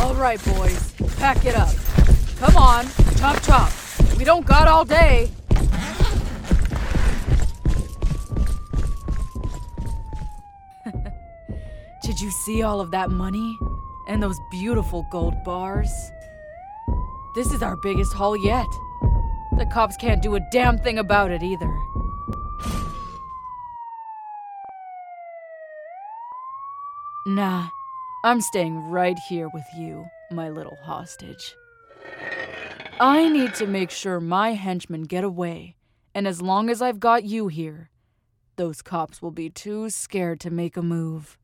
All right, boys. Pack it up. Come on. Chop, chop. We don't got all day. Did you see all of that money? And those beautiful gold bars? This is our biggest haul yet. The cops can't do a damn thing about it either. Nah, I'm staying right here with you, my little hostage. I need to make sure my henchmen get away, and as long as I've got you here, those cops will be too scared to make a move.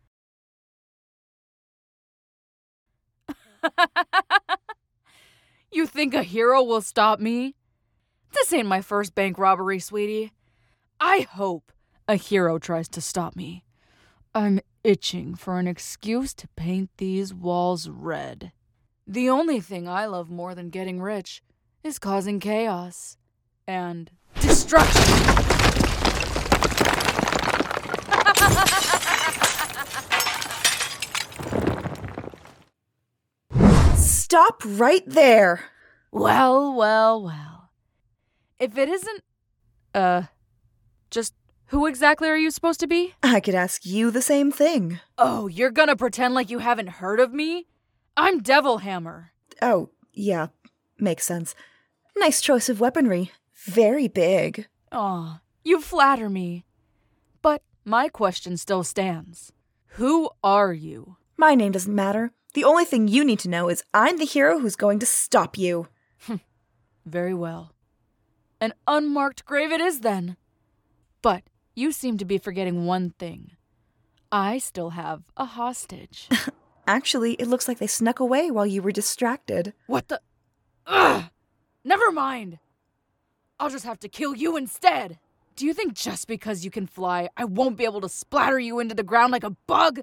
You think a hero will stop me? This ain't my first bank robbery, sweetie. I hope a hero tries to stop me. I'm itching for an excuse to paint these walls red. The only thing I love more than getting rich is causing chaos and destruction. Stop right there. Well. If it isn't, just who exactly are you supposed to be? I could ask you the same thing. Oh, you're gonna pretend like you haven't heard of me? I'm Devilhammer. Oh, yeah, makes sense. Nice choice of weaponry. Very big. Aw, you flatter me. But my question still stands. Who are you? My name doesn't matter. The only thing you need to know is I'm the hero who's going to stop you. Very well. An unmarked grave it is then. But you seem to be forgetting one thing. I still have a hostage. Actually, it looks like they snuck away while you were distracted. What the? Ugh! Never mind. I'll just have to kill you instead. Do you think just because you can fly, I won't be able to splatter you into the ground like a bug?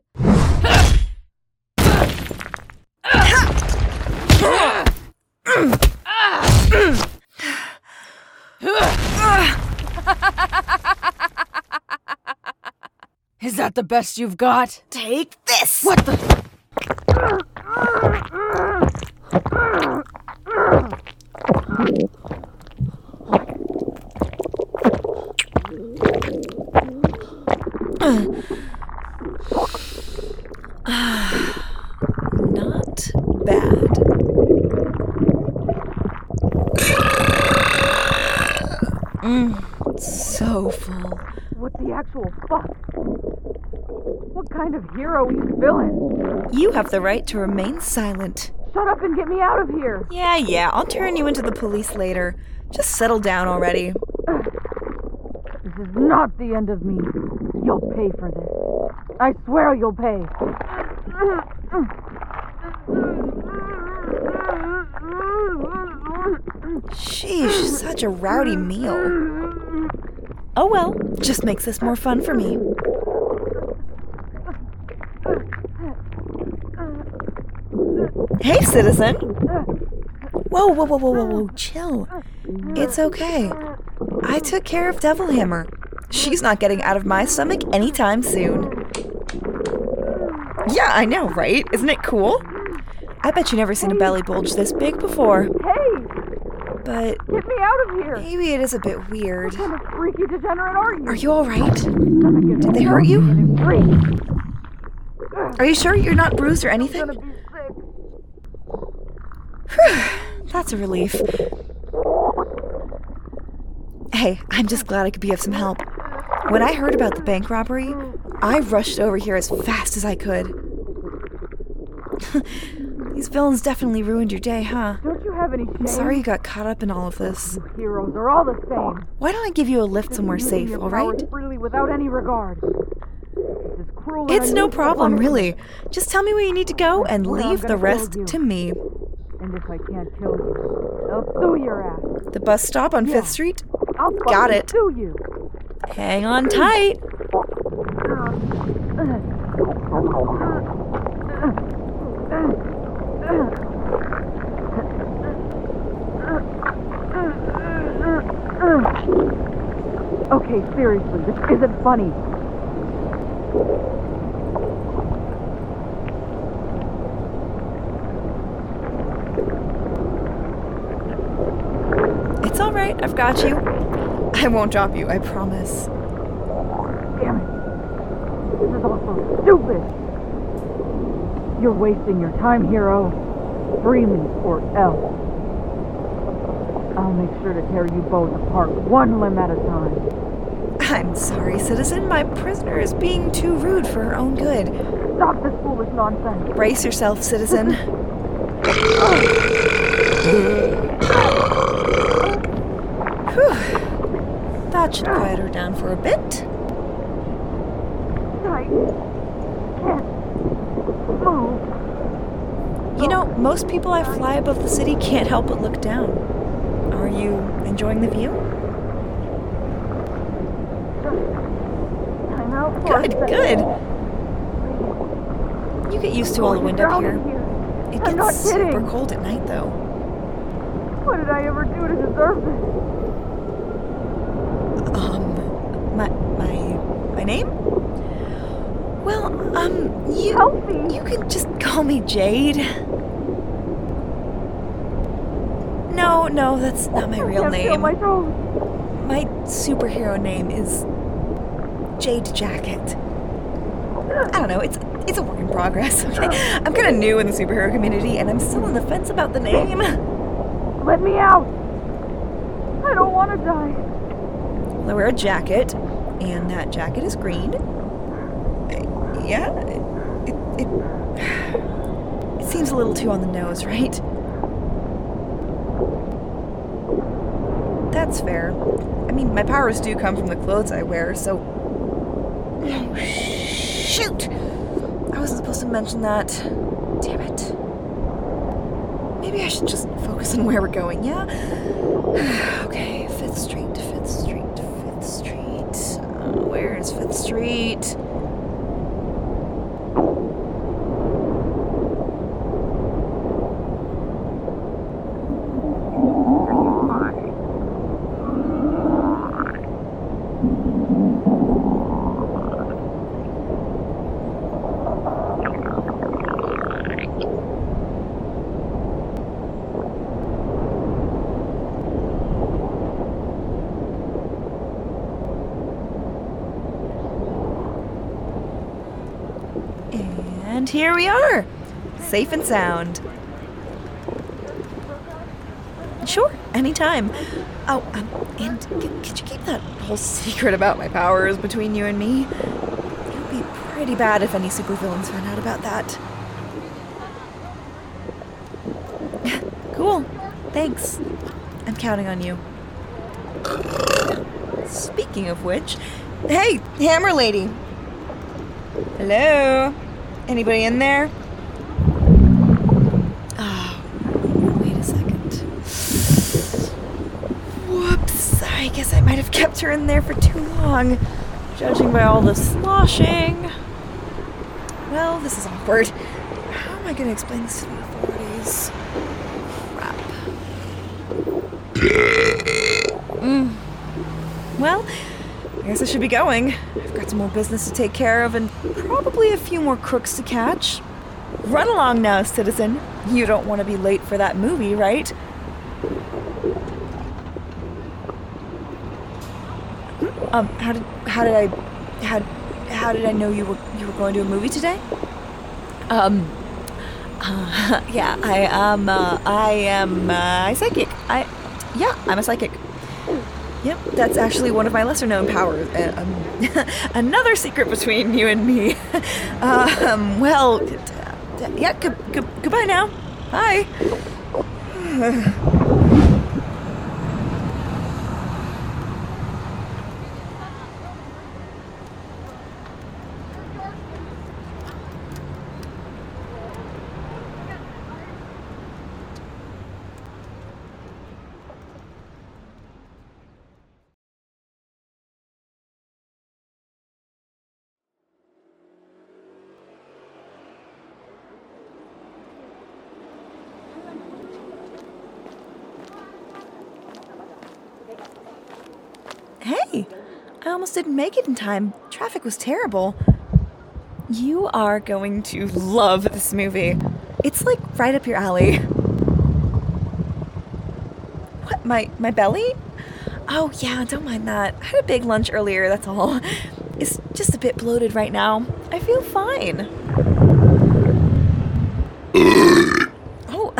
Is that the best you've got? Take this! What the? Not bad. So full. What the actual fuck? What kind of hero is villain? You have the right to remain silent. Shut up and get me out of here! Yeah, I'll turn you into the police later. Just settle down already. This is not the end of me. You'll pay for this. I swear you'll pay. Sheesh, such a rowdy meal. Oh well, just makes this more fun for me. Hey, citizen! Whoa, chill. It's okay. I took care of Devilhammer. She's not getting out of my stomach anytime soon. Yeah, I know, right? Isn't it cool? I bet you never seen a belly bulge this big before. Hey! But Get me out of here! maybe it is a bit weird. What kind of freaky degenerate are you? Are you alright? Did they hurt you? Are you sure you're not bruised or anything? I'm gonna be sick. That's a relief. Hey, I'm just glad I could be of some help. When I heard about the bank robbery, I rushed over here as fast as I could. These villains definitely ruined your day, huh? Don't you have any shame? I'm sorry you got caught up in all of this. You heroes are all the same. Why don't I give you a lift somewhere safe, Your alright? powers freely without any regard. This is cruel. and It's no unusual problem, punishment. really. Just tell me where you need to go and Well, I'm leave the gonna rest kill you. to me. And if I can't kill you, I'll sue your ass. The bus stop on 5th Street? I'll Got fucking it. sue you. Hang on tight. Okay, seriously, this isn't funny. right, I've got you. I won't drop you, I promise. Damn it. This is all so stupid. You're wasting your time, hero. Free me or else. I'll make sure to tear you both apart, one limb at a time. I'm sorry, citizen. My prisoner is being too rude for her own good. Stop this foolish nonsense. Brace yourself, citizen. Whew. That should quiet her down for a bit. I can't move. You know, most people I fly above the city can't help but look down. Are you enjoying the view? I'm out for a Good, second. good. You get used to all the wind up here. It I'm not gets super kidding. cold at night, though. What did I ever do to deserve this? My name? Well, you can just call me Jade. No, that's not my real I can't feel name. my toes. My superhero name is Jade Jacket. I don't know, it's a work in progress, okay? I'm kind of new in the superhero community, and I'm still on the fence about the name. Let me out. I don't want to die. Well, I wear a jacket, and that jacket is green. Yeah, it seems a little too on the nose, right? That's fair. I mean, my powers do come from the clothes I wear, so... Oh, shoot! I wasn't supposed to mention that. Damn it. Maybe I should just focus on where we're going, yeah? Okay, 5th Street. Where is 5th Street? And here we are, safe and sound. Sure, anytime. Oh, and could you keep that whole secret about my powers between you and me? It would be pretty bad if any supervillains found out about that. Cool, thanks. I'm counting on you. Speaking of which, hey, Hammer Lady. Hello? Anybody in there? Oh, wait a second. Whoops, I guess I might have kept her in there for too long, judging by all the sloshing. Well, this is awkward. How am I going to explain this to the authorities? Crap. Well, I guess I should be going. I've got some more business to take care of and probably a few more crooks to catch. Run along now, citizen. You don't want to be late for that movie, right? How did I know you were going to a movie today? Yeah, I am psychic. I'm a psychic. Yep, that's actually one of my lesser-known powers. Another secret between you and me. Yeah, goodbye now. Bye. Hey, I almost didn't make it in time. Traffic was terrible. You are going to love this movie. It's like right up your alley. What? My belly? Oh, yeah, don't mind that. I had a big lunch earlier, that's all. It's just a bit bloated right now. I feel fine. Oh,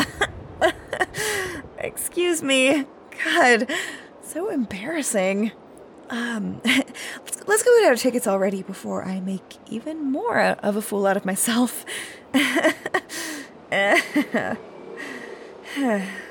excuse me. God, so embarrassing. Let's go get our tickets already before I make even more of a fool out of myself.